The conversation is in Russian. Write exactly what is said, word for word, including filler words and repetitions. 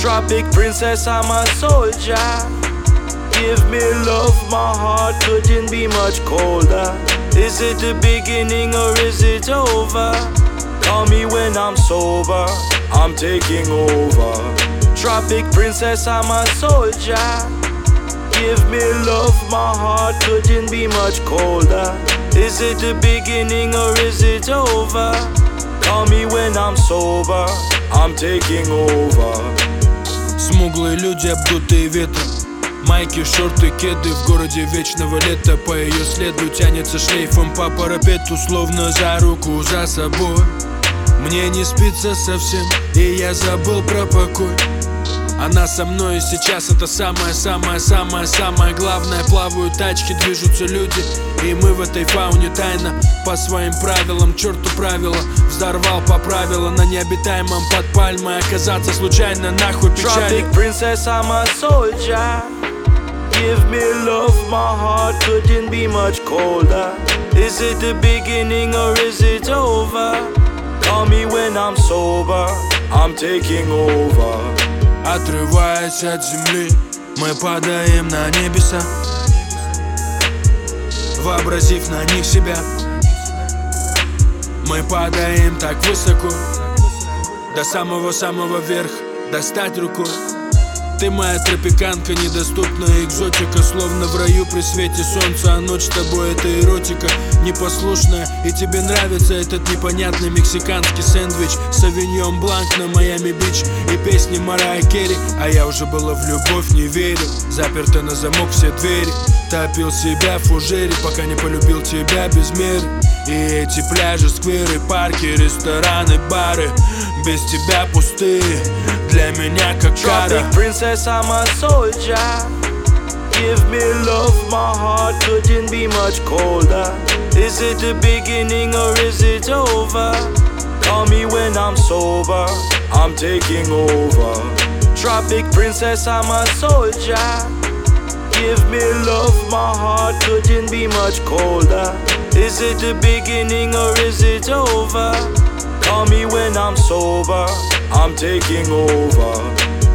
Tropic princess, I'm a soldier. Give me love, my heart couldn't be much colder. Is it the beginning or is it over? Call me when I'm sober, I'm taking over. Tropic princess, I'm a soldier. Give me love, my heart couldn't be much colder. Is it the beginning or is it over? Call me when I'm sober, I'm taking over. Смуглые люди, обдутые ветром, майки, шорты, кеды в городе вечного лета. По ее следу тянется шлейфом по парапету, словно за руку за собой. Мне не спится совсем, и я забыл про покой. Она со мной, и сейчас это самое-самое-самое-самое главное. Плавают тачки, движутся люди, и мы в этой фауне тайно по своим правилам, черту правила. Взорвал по правилам на необитаемом под пальмой. Оказаться случайно нахуй печали. Tropic princess, I'm a soldier. Give me love, my heart couldn't be much colder. Is it the beginning or is it over? Call me when I'm sober, I'm taking over. Отрываясь от земли, мы падаем на небеса, вообразив на них себя. Мы падаем так высоко, до самого-самого верха, достать рукой. Ты моя тропиканка, недоступная экзотика, словно в раю при свете солнца. А ночь с тобой — это эротика непослушная. И тебе нравится этот непонятный мексиканский сэндвич, Савиньон Бланк на Майами-Бич и песни Марайи Керри. А я уже было в любовь не верил, заперты на замок все двери. Топил себя в фужере, пока не полюбил тебя без меры. И эти пляжи, скверы, парки, рестораны, бары без тебя пустые, для меня как кара. Tropic princess, I'm a soldier. Give me love, my heart couldn't be much colder. Is it the beginning or is it over? Call me when I'm sober, I'm taking over. Tropic princess, I'm a soldier. Give me love, my heart couldn't be much colder. Is it the beginning or is it over? Call me when I'm sober, I'm taking over.